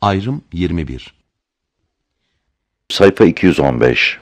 Ayrım 21. Sayfa 215.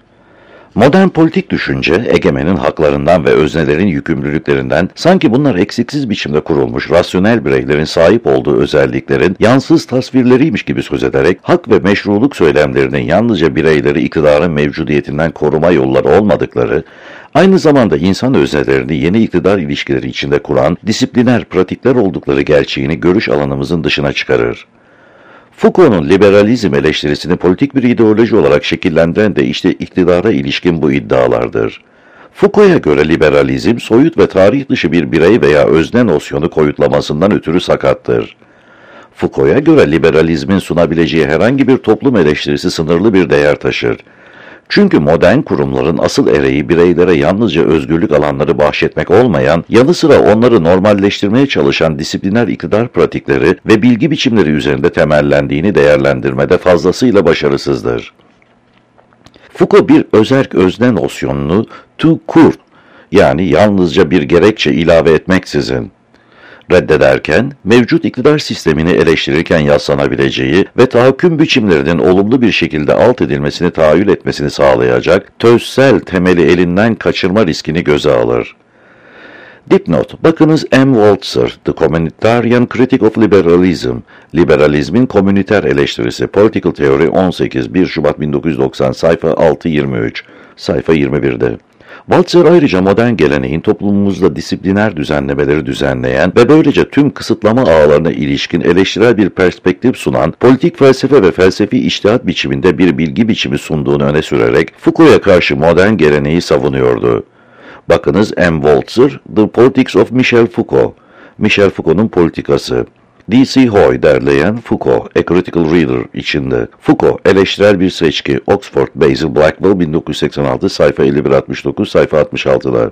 Modern politik düşünce, egemenin haklarından ve öznelerin yükümlülüklerinden, sanki bunlar eksiksiz biçimde kurulmuş rasyonel bireylerin sahip olduğu özelliklerin yansız tasvirleriymiş gibi söz ederek, hak ve meşruluk söylemlerinin yalnızca bireyleri iktidarın mevcudiyetinden koruma yolları olmadıkları, aynı zamanda insan öznelerini yeni iktidar ilişkileri içinde kuran disipliner pratikler oldukları gerçeğini görüş alanımızın dışına çıkarır. Foucault'un liberalizm eleştirisini politik bir ideoloji olarak şekillendiren de işte iktidara ilişkin bu iddialardır. Foucault'a göre liberalizm, soyut ve tarih dışı bir birey veya özne nosyonu koyutlamasından ötürü sakattır. Foucault'a göre liberalizmin sunabileceği herhangi bir toplum eleştirisi sınırlı bir değer taşır. Çünkü modern kurumların asıl ereği bireylere yalnızca özgürlük alanları bahşetmek olmayan, yanı sıra onları normalleştirmeye çalışan disipliner iktidar pratikleri ve bilgi biçimleri üzerinde temellendiğini değerlendirmede fazlasıyla başarısızdır. Foucault bir özerk özne nosyonunu tout court, yani yalnızca bir gerekçe ilave etmeksizin reddederken, mevcut iktidar sistemini eleştirirken yaslanabileceği ve tahakküm biçimlerinin olumlu bir şekilde alt edilmesini tahayyül etmesini sağlayacak tözsel temeli elinden kaçırma riskini göze alır. Dipnot, bakınız M. Walzer, The Communitarian Critique of Liberalism, Liberalizmin Komüniter Eleştirisi, Political Theory 18, 1 Şubat 1990, sayfa 6-23, sayfa 21'de. Walzer ayrıca modern geleneğin toplumumuzda disipliner düzenlemeleri düzenleyen ve böylece tüm kısıtlama ağlarına ilişkin eleştirel bir perspektif sunan politik felsefe ve felsefi içtihat biçiminde bir bilgi biçimi sunduğunu öne sürerek Foucault'a karşı modern geleneği savunuyordu. Bakınız M. Walzer, The Politics of Michel Foucault, Michel Foucault'un politikası. D.C. Hoy derleyen Foucault, A Critical Reader içinde. Foucault, eleştirel bir seçki, Oxford, Basil Blackwell, 1986, sayfa 51-69, sayfa 66'da.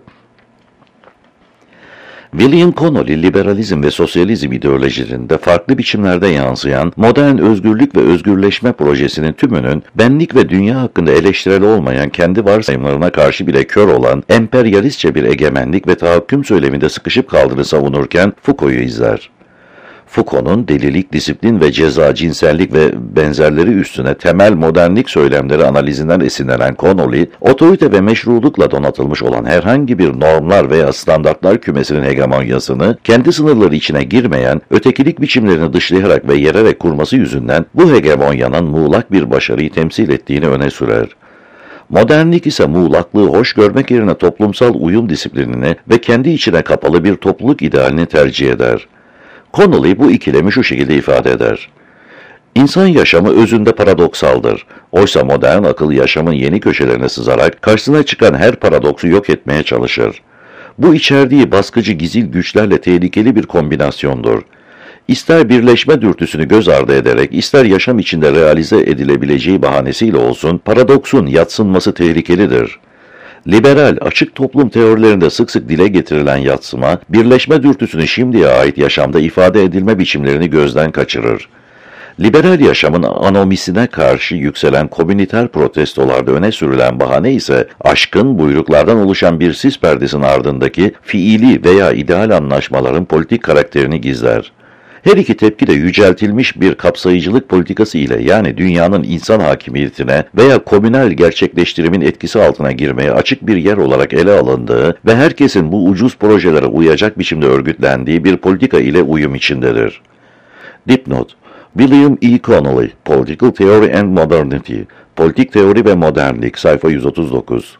William Connolly, liberalizm ve sosyalizm ideolojilerinde farklı biçimlerde yansıyan modern özgürlük ve özgürleşme projesinin tümünün benlik ve dünya hakkında eleştirel olmayan kendi varsayımlarına karşı bile kör olan emperyalistçe bir egemenlik ve tahakküm söyleminde sıkışıp kaldığını savunurken Foucault'u izler. Foucault'un delilik, disiplin ve ceza, cinsellik ve benzerleri üstüne temel modernlik söylemleri analizinden esinlenen Connolly, otorite ve meşrulukla donatılmış olan herhangi bir normlar veya standartlar kümesinin hegemonyasını kendi sınırları içine girmeyen, ötekilik biçimlerini dışlayarak ve yererek kurması yüzünden bu hegemonyanın muğlak bir başarıyı temsil ettiğini öne sürer. Modernlik ise muğlaklığı hoş görmek yerine toplumsal uyum disiplinini ve kendi içine kapalı bir topluluk idealini tercih eder. Connolly bu ikilemi şu şekilde ifade eder. İnsan yaşamı özünde paradoksaldır. Oysa modern akıl yaşamın yeni köşelerine sızarak karşısına çıkan her paradoksu yok etmeye çalışır. Bu içerdiği baskıcı gizil güçlerle tehlikeli bir kombinasyondur. İster birleşme dürtüsünü göz ardı ederek, ister yaşam içinde realize edilebileceği bahanesiyle olsun, paradoksun yadsınması tehlikelidir. Liberal, açık toplum teorilerinde sık sık dile getirilen yadsıma, birleşme dürtüsünü şimdiye ait yaşamda ifade edilme biçimlerini gözden kaçırır. Liberal yaşamın anomisine karşı yükselen komüniter protestolarda öne sürülen bahane ise, aşkın buyruklardan oluşan bir sis perdesinin ardındaki fiili veya ideal anlaşmaların politik karakterini gizler. Her iki tepki de yüceltilmiş bir kapsayıcılık politikası ile, yani dünyanın insan hakimiyetine veya komünel gerçekleştirimin etkisi altına girmeye açık bir yer olarak ele alındığı ve herkesin bu ucuz projelere uyacak biçimde örgütlendiği bir politika ile uyum içindedir. Dipnot, William E. Connolly, Political Theory and Modernity, Politik Teori ve Modernlik, sayfa 139.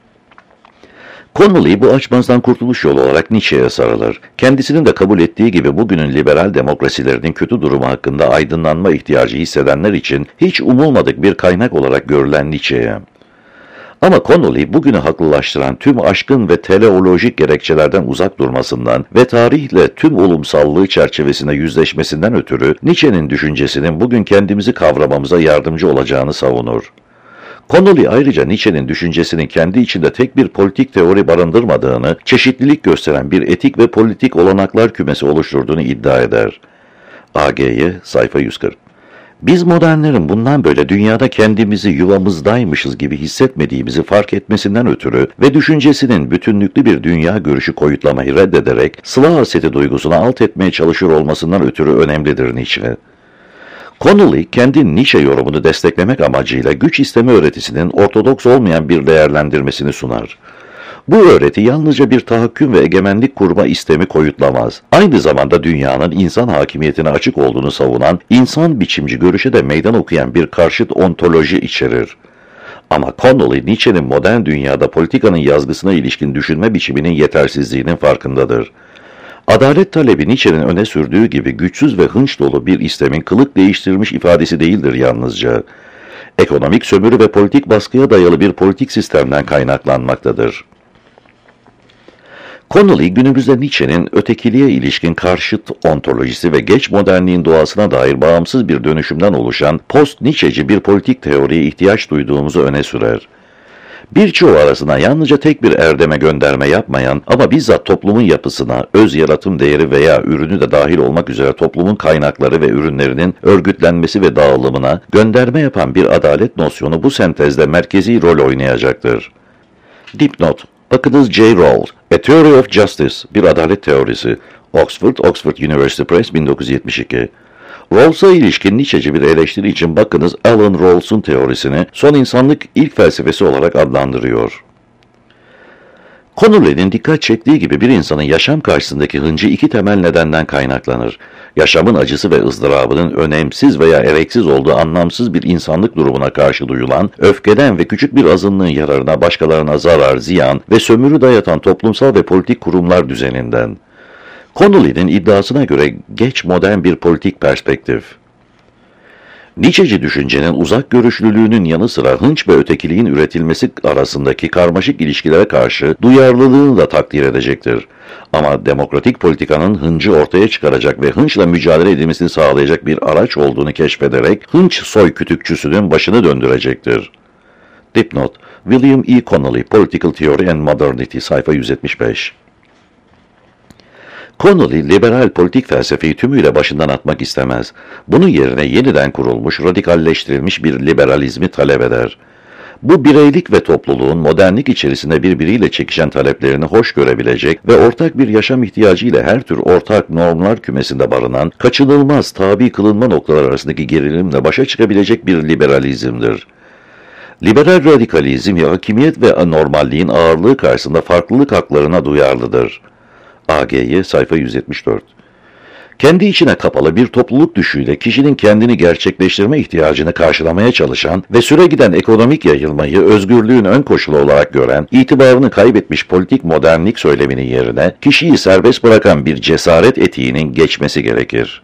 Connolly bu açmazdan kurtuluş yolu olarak Nietzsche'ye sarılır. Kendisinin de kabul ettiği gibi bugünün liberal demokrasilerinin kötü durumu hakkında aydınlanma ihtiyacı hissedenler için hiç umulmadık bir kaynak olarak görülen Nietzsche'ye. Ama Connolly bugünü haklılaştıran tüm aşkın ve teleolojik gerekçelerden uzak durmasından ve tarihle tüm olumsallığı çerçevesinde yüzleşmesinden ötürü Nietzsche'nin düşüncesinin bugün kendimizi kavramamıza yardımcı olacağını savunur. Connolly ayrıca Nietzsche'nin düşüncesinin kendi içinde tek bir politik teori barındırmadığını, çeşitlilik gösteren bir etik ve politik olanaklar kümesi oluşturduğunu iddia eder. AG'ye sayfa 140. Biz modernlerin bundan böyle dünyada kendimizi yuvamızdaymışız gibi hissetmediğimizi fark etmesinden ötürü ve düşüncesinin bütünlüklü bir dünya görüşü koyutlamayı reddederek sıla hasreti duygusunu alt etmeye çalışıyor olmasından ötürü önemlidir Nietzsche. Connolly, kendi Nietzsche yorumunu desteklemek amacıyla güç isteme öğretisinin ortodoks olmayan bir değerlendirmesini sunar. Bu öğreti yalnızca bir tahakküm ve egemenlik kurma istemi koyutlamaz. Aynı zamanda dünyanın insan hakimiyetine açık olduğunu savunan, insan biçimci görüşe de meydan okuyan bir karşıt ontoloji içerir. Ama Connolly, Nietzsche'nin modern dünyada politikanın yazgısına ilişkin düşünme biçiminin yetersizliğinin farkındadır. Adalet talebi Nietzsche'nin öne sürdüğü gibi güçsüz ve hınç dolu bir istemin kılık değiştirmiş ifadesi değildir yalnızca. Ekonomik sömürü ve politik baskıya dayalı bir politik sistemden kaynaklanmaktadır. Connolly, günümüzde Nietzsche'nin ötekiliğe ilişkin karşıt ontolojisi ve geç modernliğin doğasına dair bağımsız bir dönüşümden oluşan post-Nietzscheci bir politik teoriye ihtiyaç duyduğumuzu öne sürer. Birçoğu arasına yalnızca tek bir erdeme gönderme yapmayan ama bizzat toplumun yapısına, öz yaratım değeri veya ürünü de dahil olmak üzere toplumun kaynakları ve ürünlerinin örgütlenmesi ve dağılımına gönderme yapan bir adalet nosyonu bu sentezde merkezi rol oynayacaktır. Dipnot: bakınız J. Rawls, A Theory of Justice, bir adalet teorisi. Oxford University Press, 1972. Rawls'a ilişkin Nietzscheci bir eleştiri için bakınız Alan Rawls'un teorisini son insanlık ilk felsefesi olarak adlandırıyor. Connolly'nin dikkat çektiği gibi bir insanın yaşam karşısındaki hıncı iki temel nedenden kaynaklanır. Yaşamın acısı ve ızdırabının önemsiz veya ereksiz olduğu anlamsız bir insanlık durumuna karşı duyulan, öfkeden ve küçük bir azınlığın yararına başkalarına zarar, ziyan ve sömürü dayatan toplumsal ve politik kurumlar düzeninden. Connolly'nin iddiasına göre geç modern bir politik perspektif. Nietzscheci düşüncenin uzak görüşlülüğünün yanı sıra hınç ve ötekiliğin üretilmesi arasındaki karmaşık ilişkilere karşı duyarlılığını da takdir edecektir. Ama demokratik politikanın hıncı ortaya çıkaracak ve hınçla mücadele edilmesini sağlayacak bir araç olduğunu keşfederek hınç soy kütükçüsünün başını döndürecektir. Dipnot: William E. Connolly, Political Theory and Modernity, sayfa 175. Connolly, liberal politik felsefeyi tümüyle başından atmak istemez. Bunun yerine yeniden kurulmuş, radikalleştirilmiş bir liberalizmi talep eder. Bu bireylik ve topluluğun modernlik içerisinde birbiriyle çekişen taleplerini hoş görebilecek ve ortak bir yaşam ihtiyacı ile her tür ortak normlar kümesinde barınan, kaçınılmaz tabi kılınma noktalar arasındaki gerilimle başa çıkabilecek bir liberalizmdir. Liberal radikalizm, hakimiyet ve anormalliğin ağırlığı karşısında farklılık haklarına duyarlıdır. AG'yi, sayfa 174. Kendi içine kapalı bir topluluk düşüyle kişinin kendini gerçekleştirme ihtiyacını karşılamaya çalışan ve süregiden ekonomik yayılmayı özgürlüğün ön koşulu olarak gören, itibarını kaybetmiş politik modernlik söyleminin yerine kişiyi serbest bırakan bir cesaret etiğinin geçmesi gerekir.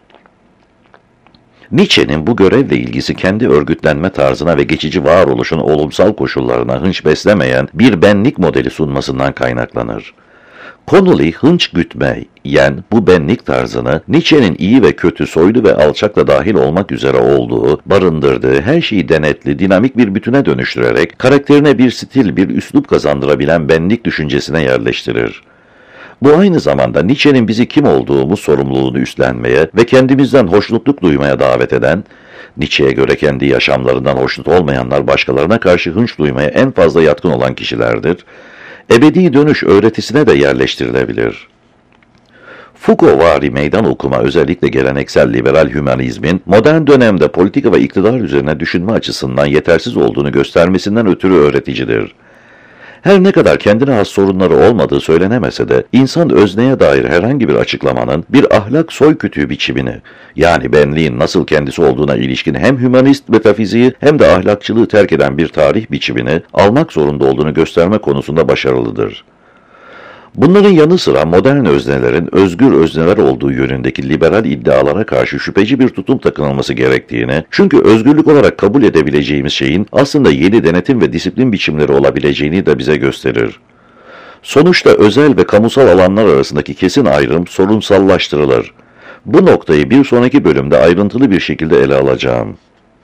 Nietzsche'nin bu görevle ilgisi kendi örgütlenme tarzına ve geçici varoluşun olumsal koşullarına hınç beslemeyen bir benlik modeli sunmasından kaynaklanır. Connolly, hınç gütmeyen bu benlik tarzını Nietzsche'nin iyi ve kötü, soylu ve alçak da dahil olmak üzere olduğu, barındırdığı, her şeyi denetli, dinamik bir bütüne dönüştürerek karakterine bir stil, bir üslup kazandırabilen benlik düşüncesine yerleştirir. Bu aynı zamanda Nietzsche'nin bizi kim olduğumuz sorumluluğunu üstlenmeye ve kendimizden hoşnutluk duymaya davet eden, Nietzsche'ye göre kendi yaşamlarından hoşnut olmayanlar başkalarına karşı hınç duymaya en fazla yatkın olan kişilerdir, ebedi dönüş öğretisine de yerleştirilebilir. Foucault'vari meydan okuma özellikle geleneksel liberal hümanizmin modern dönemde politika ve iktidar üzerine düşünme açısından yetersiz olduğunu göstermesinden ötürü öğreticidir. Her ne kadar kendine has sorunları olmadığı söylenemese de insan özneye dair herhangi bir açıklamanın bir ahlak soykütüğü biçimini, yani benliğin nasıl kendisi olduğuna ilişkin hem hümanist metafiziği hem de ahlakçılığı terk eden bir tarih biçimini almak zorunda olduğunu gösterme konusunda başarılıdır. Bunların yanı sıra modern öznelerin özgür özneler olduğu yönündeki liberal iddialara karşı şüpheci bir tutum takınılması gerektiğini, çünkü özgürlük olarak kabul edebileceğimiz şeyin aslında yeni denetim ve disiplin biçimleri olabileceğini de bize gösterir. Sonuçta özel ve kamusal alanlar arasındaki kesin ayrım sorunsallaştırılır. Bu noktayı bir sonraki bölümde ayrıntılı bir şekilde ele alacağım.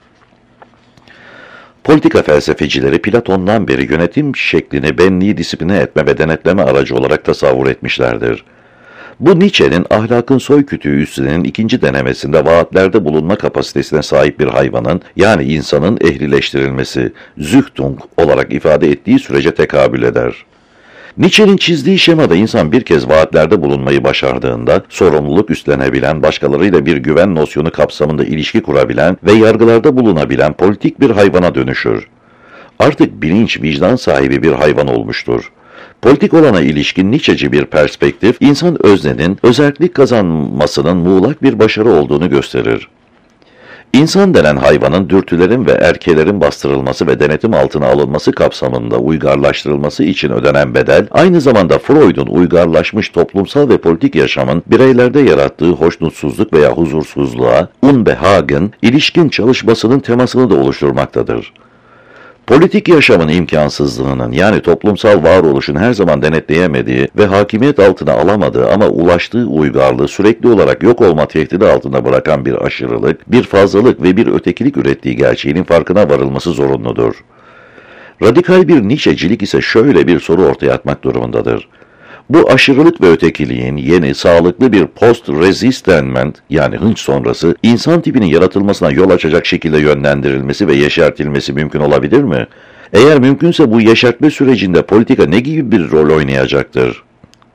Politika felsefecileri Platon'dan beri yönetim şeklini benliği disipline etme ve denetleme aracı olarak tasavvur etmişlerdir. Bu Nietzsche'nin ahlakın soykütüğü üstünün ikinci denemesinde vaatlerde bulunma kapasitesine sahip bir hayvanın, yani insanın ehlileştirilmesi, Züchtung olarak ifade ettiği sürece tekabül eder. Nietzsche'nin çizdiği şemada insan bir kez vaatlerde bulunmayı başardığında, sorumluluk üstlenebilen, başkalarıyla bir güven nosyonu kapsamında ilişki kurabilen ve yargılarda bulunabilen politik bir hayvana dönüşür. Artık bilinç, vicdan sahibi bir hayvan olmuştur. Politik olana ilişkin Nietzscheci bir perspektif, insan öznenin özellik kazanmasının muğlak bir başarı olduğunu gösterir. İnsan denen hayvanın dürtülerin ve erkelerin bastırılması ve denetim altına alınması kapsamında uygarlaştırılması için ödenen bedel, aynı zamanda Freud'un uygarlaşmış toplumsal ve politik yaşamın bireylerde yarattığı hoşnutsuzluk veya huzursuzluğa, Unbehagen, ilişkin çalışmasının temasını da oluşturmaktadır. Politik yaşamın imkansızlığının yani toplumsal varoluşun her zaman denetleyemediği ve hakimiyet altına alamadığı ama ulaştığı uygarlığı sürekli olarak yok olma tehdidi altında bırakan bir aşırılık, bir fazlalık ve bir ötekilik ürettiği gerçeğinin farkına varılması zorunludur. Radikal bir Nietzschecilik ise şöyle bir soru ortaya atmak durumundadır. Bu aşırılık ve ötekiliğin yeni, sağlıklı bir post-resistament yani hınç sonrası insan tipinin yaratılmasına yol açacak şekilde yönlendirilmesi ve yeşertilmesi mümkün olabilir mi? Eğer mümkünse bu yeşertme sürecinde politika ne gibi bir rol oynayacaktır?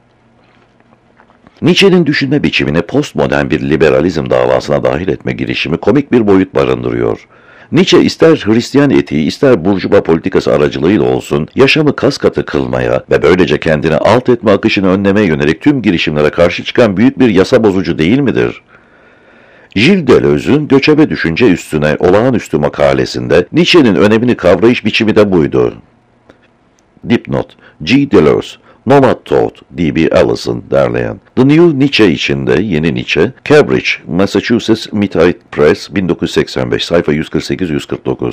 Nietzsche'nin düşünme biçimini postmodern bir liberalizm davasına dahil etme girişimi komik bir boyut barındırıyor. Nietzsche ister Hristiyan etiği ister burjuva politikası aracılığıyla olsun yaşamı kaskatı kılmaya ve böylece kendini alt etme akışını önlemeye yönelik tüm girişimlere karşı çıkan büyük bir yasa bozucu değil midir? Gilles Deleuze'ün Göçebe Düşünce Üstüne Olağanüstü makalesinde Nietzsche'nin önemini kavrayış biçimi de buydu. Dipnot: G. Deleuze, Nomad Thought, D.B. Allison derleyen. The New Nietzsche içinde Yeni Nietzsche, Cambridge, Massachusetts Midnight Press, 1985, sayfa 148-149.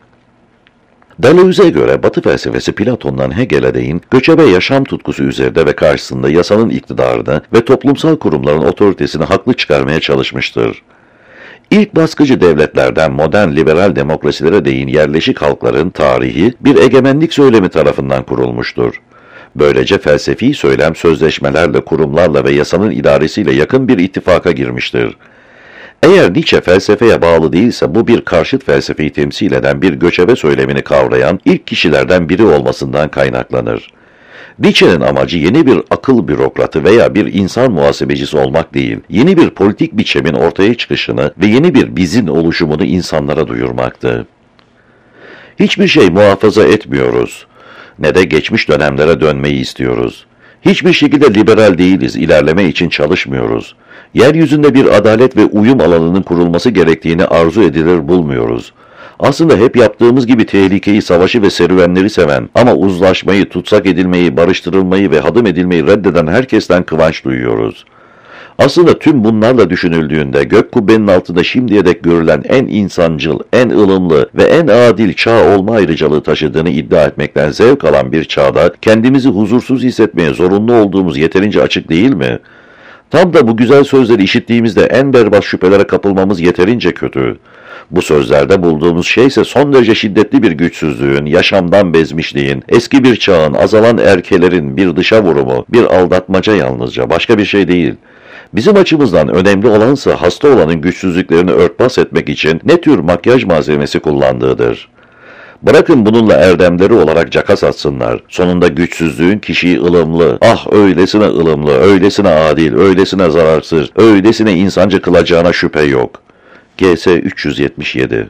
Deleuze'e göre Batı felsefesi Platon'dan Hegel'e değin göçebe yaşam tutkusu üzerinde ve karşısında yasanın iktidarını ve toplumsal kurumların otoritesini haklı çıkarmaya çalışmıştır. İlk baskıcı devletlerden modern liberal demokrasilere değin yerleşik halkların tarihi bir egemenlik söylemi tarafından kurulmuştur. Böylece felsefi söylem sözleşmelerle, kurumlarla ve yasanın idaresiyle yakın bir ittifaka girmiştir. Eğer Nietzsche felsefeye bağlı değilse bu bir karşıt felsefeyi temsil eden bir göçebe söylemini kavrayan ilk kişilerden biri olmasından kaynaklanır. Nietzsche'nin amacı yeni bir akıl bürokratı veya bir insan muhasebecisi olmak değil, yeni bir politik biçimin ortaya çıkışını ve yeni bir bizin oluşumunu insanlara duyurmaktı. Hiçbir şey muhafaza etmiyoruz, ne de geçmiş dönemlere dönmeyi istiyoruz. Hiçbir şekilde liberal değiliz, ilerleme için çalışmıyoruz. Yeryüzünde bir adalet ve uyum alanının kurulması gerektiğini arzu edilir bulmuyoruz. Aslında hep yaptığımız gibi tehlikeyi, savaşı ve serüvenleri seven ama uzlaşmayı, tutsak edilmeyi, barıştırılmayı ve hadım edilmeyi reddeden herkesten kıvanç duyuyoruz. Aslında tüm bunlarla düşünüldüğünde gök kubbenin altında şimdiye dek görülen en insancıl, en ılımlı ve en adil çağ olma ayrıcalığı taşıdığını iddia etmekten zevk alan bir çağda kendimizi huzursuz hissetmeye zorunlu olduğumuz yeterince açık değil mi? Tam da bu güzel sözleri işittiğimizde en berbat şüphelere kapılmamız yeterince kötü. Bu sözlerde bulduğumuz şey ise son derece şiddetli bir güçsüzlüğün, yaşamdan bezmişliğin, eski bir çağın, azalan erkelerin bir dışa vurumu, bir aldatmaca yalnızca, başka bir şey değil. Bizim açımızdan önemli olansa hasta olanın güçsüzlüklerini örtbas etmek için ne tür makyaj malzemesi kullandığıdır. Bırakın bununla erdemleri olarak caka atsınlar. Sonunda güçsüzlüğün kişiyi ılımlı, ah öylesine ılımlı, öylesine adil, öylesine zararsız, öylesine insancı kılacağına şüphe yok. GS 377.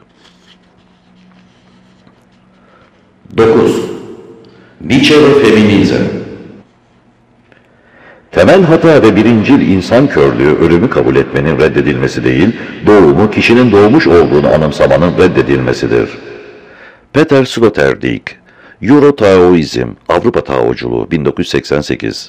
9. Nietzsche ve Feminizm. Temel hata ve birincil insan körlüğü ölümü kabul etmenin reddedilmesi değil, doğumu kişinin doğmuş olduğunu anımsamanın reddedilmesidir. Peter Sloterdijk, Euro-Taoizm, Avrupa Taoculuğu, 1988.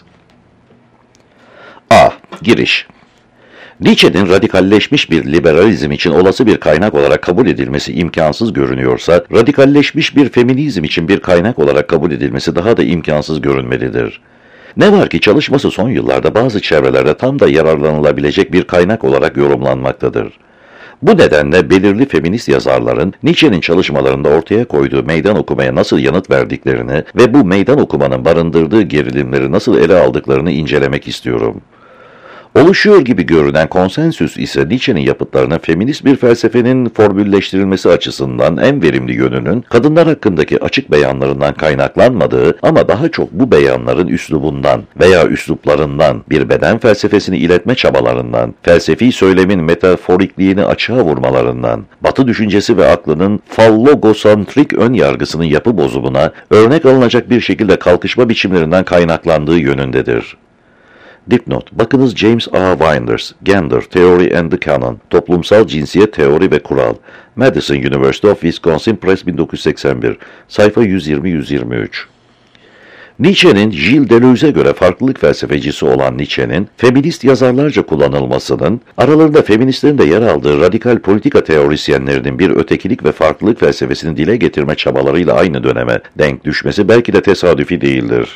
A. Giriş. Nietzsche'nin radikalleşmiş bir liberalizm için olası bir kaynak olarak kabul edilmesi imkansız görünüyorsa, radikalleşmiş bir feminizm için bir kaynak olarak kabul edilmesi daha da imkansız görünmelidir. Ne var ki çalışması son yıllarda bazı çevrelerde tam da yararlanılabilecek bir kaynak olarak yorumlanmaktadır. Bu nedenle belirli feminist yazarların Nietzsche'nin çalışmalarında ortaya koyduğu meydan okumaya nasıl yanıt verdiklerini ve bu meydan okumanın barındırdığı gerilimleri nasıl ele aldıklarını incelemek istiyorum. Oluşuyor gibi görünen konsensüs ise Nietzsche'nin yapıtlarına feminist bir felsefenin formülleştirilmesi açısından en verimli yönünün kadınlar hakkındaki açık beyanlarından kaynaklanmadığı ama daha çok bu beyanların üslubundan veya üsluplarından, bir beden felsefesini iletme çabalarından, felsefi söylemin metaforikliğini açığa vurmalarından, Batı düşüncesi ve aklının fallogosantrik ön yargısının yapı bozumuna örnek alınacak bir şekilde kalkışma biçimlerinden kaynaklandığı yönündedir. Dipnot: bakınız James A. Winders, Gender, Theory and the Canon, Toplumsal Cinsiyet Teori ve Kural, Madison University of Wisconsin Press 1981, sayfa 120-123. Nietzsche'nin, Gilles Deleuze'e göre farklılık felsefecisi olan Nietzsche'nin, feminist yazarlarca kullanılmasının, aralarında feministlerin de yer aldığı radikal politika teorisyenlerinin bir ötekilik ve farklılık felsefesini dile getirme çabalarıyla aynı döneme denk düşmesi belki de tesadüfi değildir.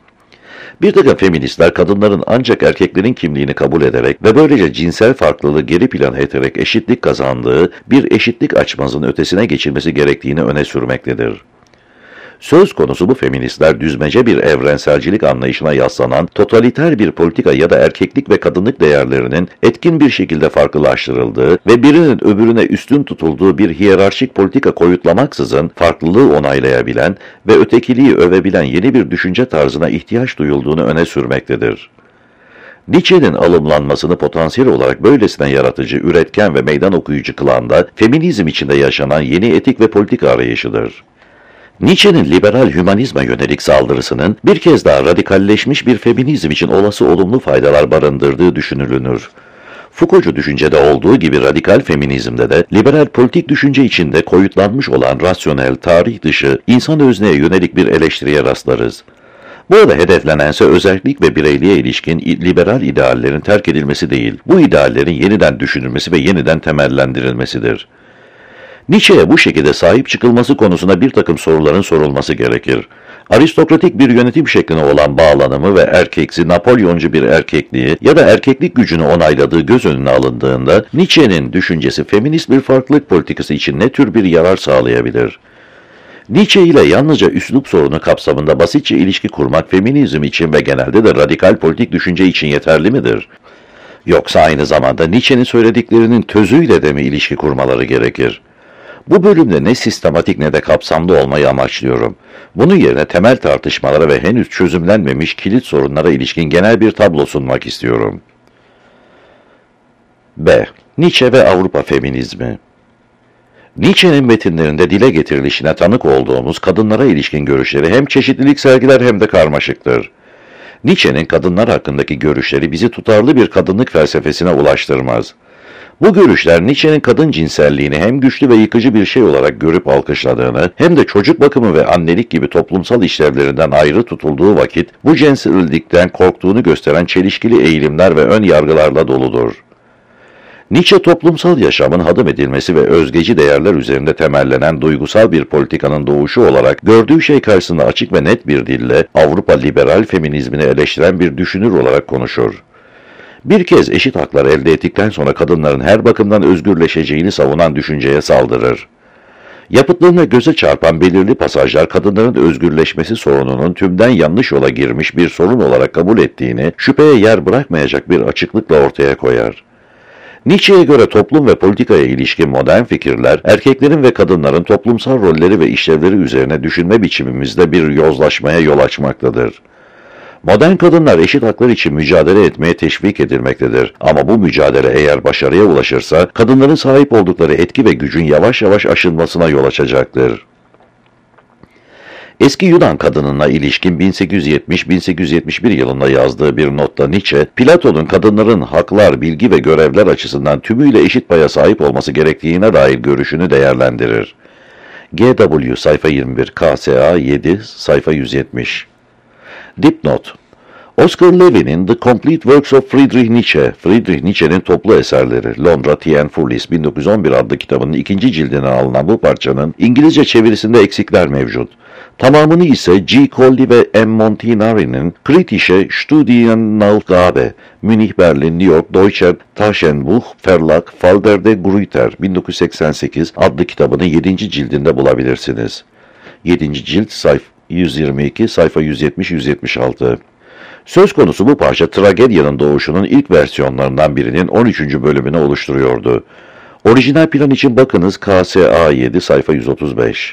Bir takım feministler kadınların ancak erkeklerin kimliğini kabul ederek ve böylece cinsel farklılığı geri plana iterek eşitlik kazandığı bir eşitlik açmazın ötesine geçilmesi gerektiğini öne sürmektedir. Söz konusu bu feministler düzmece bir evrenselcilik anlayışına yaslanan totaliter bir politika ya da erkeklik ve kadınlık değerlerinin etkin bir şekilde farklılaştırıldığı ve birinin öbürüne üstün tutulduğu bir hiyerarşik politika koyutlamaksızın farklılığı onaylayabilen ve ötekiliği övebilen yeni bir düşünce tarzına ihtiyaç duyulduğunu öne sürmektedir. Nietzsche'nin alımlanmasını potansiyel olarak böylesine yaratıcı, üretken ve meydan okuyucu kılan da feminizm içinde yaşanan yeni etik ve politika arayışıdır. Nietzsche'nin liberal hümanizme yönelik saldırısının bir kez daha radikalleşmiş bir feminizm için olası olumlu faydalar barındırdığı düşünülünür. Foucault'cu düşüncede olduğu gibi radikal feminizmde de liberal politik düşünce içinde koyutlanmış olan rasyonel, tarih dışı, insan özneye yönelik bir eleştiriye rastlarız. Burada hedeflenense özellik ve bireyliğe ilişkin liberal ideallerin terk edilmesi değil, bu ideallerin yeniden düşünülmesi ve yeniden temellendirilmesidir. Nietzsche'ye bu şekilde sahip çıkılması konusunda bir takım soruların sorulması gerekir. Aristokratik bir yönetim şekline olan bağlanımı ve erkeksi, Napolyoncu bir erkekliği ya da erkeklik gücünü onayladığı göz önüne alındığında Nietzsche'nin düşüncesi feminist bir farklılık politikası için ne tür bir yarar sağlayabilir? Nietzsche ile yalnızca üslup sorunu kapsamında basitçe ilişki kurmak feminizm için ve genelde de radikal politik düşünce için yeterli midir? Yoksa aynı zamanda Nietzsche'nin söylediklerinin tözüyle de mi ilişki kurmaları gerekir? Bu bölümde ne sistematik ne de kapsamlı olmayı amaçlıyorum. Bunun yerine temel tartışmalara ve henüz çözümlenmemiş kilit sorunlara ilişkin genel bir tablo sunmak istiyorum. B. Nietzsche ve Avrupa feminizmi. Nietzsche'nin metinlerinde dile getirilişine tanık olduğumuz kadınlara ilişkin görüşleri hem çeşitlilik sergiler hem de karmaşıktır. Nietzsche'nin kadınlar hakkındaki görüşleri bizi tutarlı bir kadınlık felsefesine ulaştırmaz. Bu görüşler Nietzsche'nin kadın cinselliğini hem güçlü ve yıkıcı bir şey olarak görüp alkışladığını hem de çocuk bakımı ve annelik gibi toplumsal işlevlerinden ayrı tutulduğu vakit bu cinsellikten korktuğunu gösteren çelişkili eğilimler ve ön yargılarla doludur. Nietzsche toplumsal yaşamın hadım edilmesi ve özgeci değerler üzerinde temellenen duygusal bir politikanın doğuşu olarak gördüğü şey karşısında açık ve net bir dille Avrupa liberal feminizmini eleştiren bir düşünür olarak konuşur. Bir kez eşit haklar elde ettikten sonra kadınların her bakımdan özgürleşeceğini savunan düşünceye saldırır. Yapıtlarına göze çarpan belirli pasajlar kadınların özgürleşmesi sorununun tümden yanlış yola girmiş bir sorun olarak kabul ettiğini şüpheye yer bırakmayacak bir açıklıkla ortaya koyar. Nietzsche'ye göre toplum ve politikaya ilişkin modern fikirler, erkeklerin ve kadınların toplumsal rolleri ve işlevleri üzerine düşünme biçimimizde bir yozlaşmaya yol açmaktadır. Modern kadınlar eşit haklar için mücadele etmeye teşvik edilmektedir. Ama bu mücadele eğer başarıya ulaşırsa, kadınların sahip oldukları etki ve gücün yavaş yavaş aşılmasına yol açacaktır. Eski Yunan kadınına ilişkin 1870-1871 yılında yazdığı bir notta Nietzsche, Platon'un kadınların haklar, bilgi ve görevler açısından tümüyle eşit paya sahip olması gerektiğine dair görüşünü değerlendirir. GW sayfa 21, KSA 7 sayfa 170. Dipnot: Oscar Levy'nin The Complete Works of Friedrich Nietzsche, Friedrich Nietzsche'nin toplu eserleri, Londra T.N. Furlis 1911 adlı kitabının ikinci cildinden alınan bu parçanın İngilizce çevirisinde eksikler mevcut. Tamamını ise G. Colli ve M. Montinari'nin Kritische Studienausgabe, Münih, Berlin, New York, Deutscher Taschenbuch Verlag, Falter de Gruyter 1988 adlı kitabının 7. cildinde bulabilirsiniz. 7. cilt sayfa 122, sayfa 170-176. Söz konusu bu parça Tragedia'nın doğuşunun ilk versiyonlarından birinin 13. bölümünü oluşturuyordu. Orijinal plan için bakınız KSA 7 sayfa 135.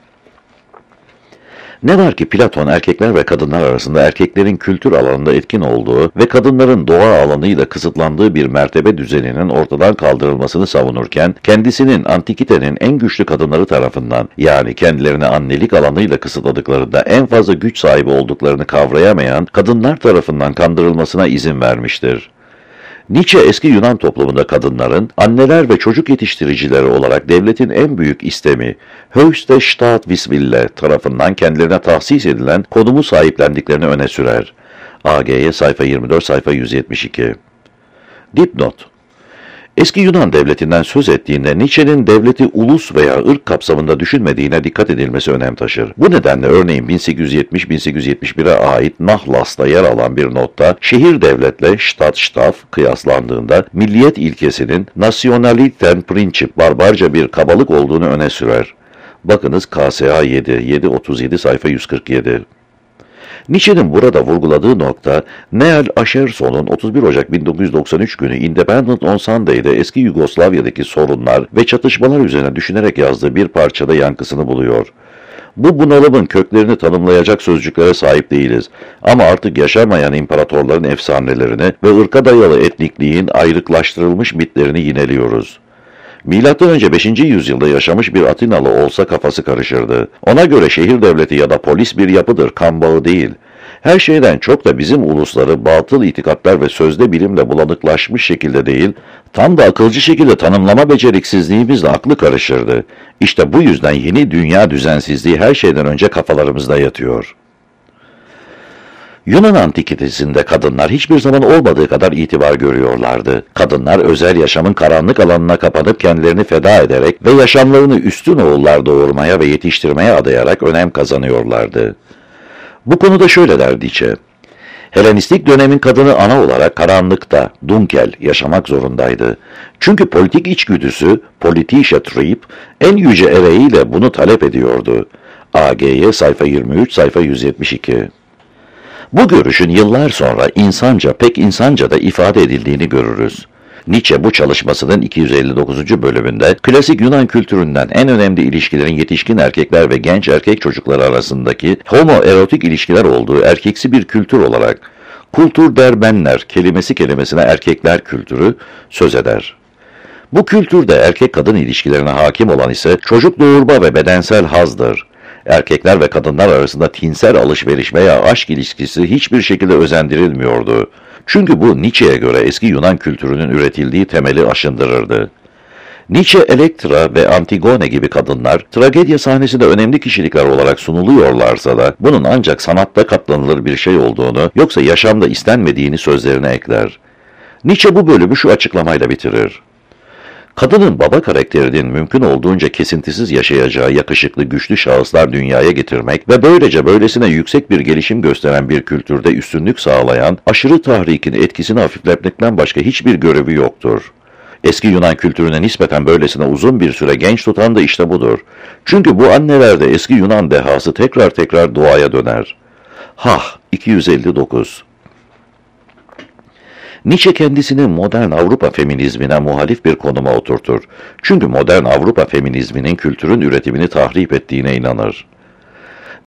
Ne var ki Platon erkekler ve kadınlar arasında erkeklerin kültür alanında etkin olduğu ve kadınların doğa alanıyla kısıtlandığı bir mertebe düzeninin ortadan kaldırılmasını savunurken, kendisinin antikitenin en güçlü kadınları tarafından, yani kendilerini annelik alanıyla kısıtladıklarında en fazla güç sahibi olduklarını kavrayamayan kadınlar tarafından kandırılmasına izin vermiştir. Nietzsche eski Yunan toplumunda kadınların anneler ve çocuk yetiştiricileri olarak devletin en büyük istemi, Höchste Staatswille tarafından kendilerine tahsis edilen konumu sahiplendiklerini öne sürer. AG'ye sayfa 24 sayfa 172. Dipnot: Eski Yunan devletinden söz ettiğinde Nietzsche'nin devleti ulus veya ırk kapsamında düşünmediğine dikkat edilmesi önem taşır. Bu nedenle örneğin 1870-1871'e ait Nachlass'ta yer alan bir notta şehir devletle Stadtstaat kıyaslandığında milliyet ilkesinin Nationalitätsprinzip barbarca bir kabalık olduğunu öne sürer. Bakınız KSA 737 sayfa 147. Nietzsche'nin burada vurguladığı nokta, Neal Aschersohn'un 31 Ocak 1993 günü Independent on Sunday'de eski Yugoslavya'daki sorunlar ve çatışmalar üzerine düşünerek yazdığı bir parçada yankısını buluyor. Bu bunalımın köklerini tanımlayacak sözcüklere sahip değiliz ama artık yaşamayan imparatorların efsanelerini ve ırka dayalı etnikliğin ayrıklaştırılmış mitlerini yineliyoruz. M.Ö. 5. yüzyılda yaşamış bir Atinalı olsa kafası karışırdı. Ona göre şehir devleti ya da polis bir yapıdır, kan bağı değil. Her şeyden çok da bizim ulusları batıl itikatlar ve sözde bilimle bulanıklaşmış şekilde değil, tam da akılcı şekilde tanımlama beceriksizliğimizle aklı karışırdı. İşte bu yüzden yeni dünya düzensizliği her şeyden önce kafalarımızda yatıyor. Yunan antikitesinde kadınlar hiçbir zaman olmadığı kadar itibar görüyorlardı. Kadınlar özel yaşamın karanlık alanına kapanıp kendilerini feda ederek ve yaşamlarını üstün oğullar doğurmaya ve yetiştirmeye adayarak önem kazanıyorlardı. Bu konuda şöyle der Nietzsche: Helenistik dönemin kadını ana olarak karanlıkta, dunkel yaşamak zorundaydı. Çünkü politik içgüdüsü, politische Trieb, en yüce ereğiyle bunu talep ediyordu. AG'ye sayfa 23 sayfa 172. Bu görüşün yıllar sonra pek insanca da ifade edildiğini görürüz. Nietzsche bu çalışmasının 259. bölümünde klasik Yunan kültüründen en önemli ilişkilerin yetişkin erkekler ve genç erkek çocukları arasındaki homoerotik ilişkiler olduğu erkeksi bir kültür olarak Kultur der Männer kelimesine erkekler kültürü söz eder. Bu kültürde erkek-kadın ilişkilerine hakim olan ise çocuk doğurma ve bedensel hazdır. Erkekler ve kadınlar arasında tinsel alışveriş veya aşk ilişkisi hiçbir şekilde özendirilmiyordu. Çünkü bu Nietzsche'ye göre eski Yunan kültürünün üretildiği temeli aşındırırdı. Nietzsche, Elektra ve Antigone gibi kadınlar tragedya sahnesinde önemli kişilikler olarak sunuluyorlarsa da bunun ancak sanatta katlanılır bir şey olduğunu, yoksa yaşamda istenmediğini sözlerine ekler. Nietzsche bu bölümü şu açıklamayla bitirir: Kadının baba karakterinin mümkün olduğunca kesintisiz yaşayacağı yakışıklı, güçlü şahıslar dünyaya getirmek ve böylesine yüksek bir gelişim gösteren bir kültürde üstünlük sağlayan aşırı tahrikin etkisini hafifletmekten başka hiçbir görevi yoktur. Eski Yunan kültürüne nispeten böylesine uzun bir süre genç tutan da işte budur. Çünkü bu annelerde eski Yunan dehası tekrar doğaya döner. 259. Nietzsche kendisini modern Avrupa feminizmine muhalif bir konuma oturtur. Çünkü modern Avrupa feminizminin kültürün üretimini tahrip ettiğine inanır.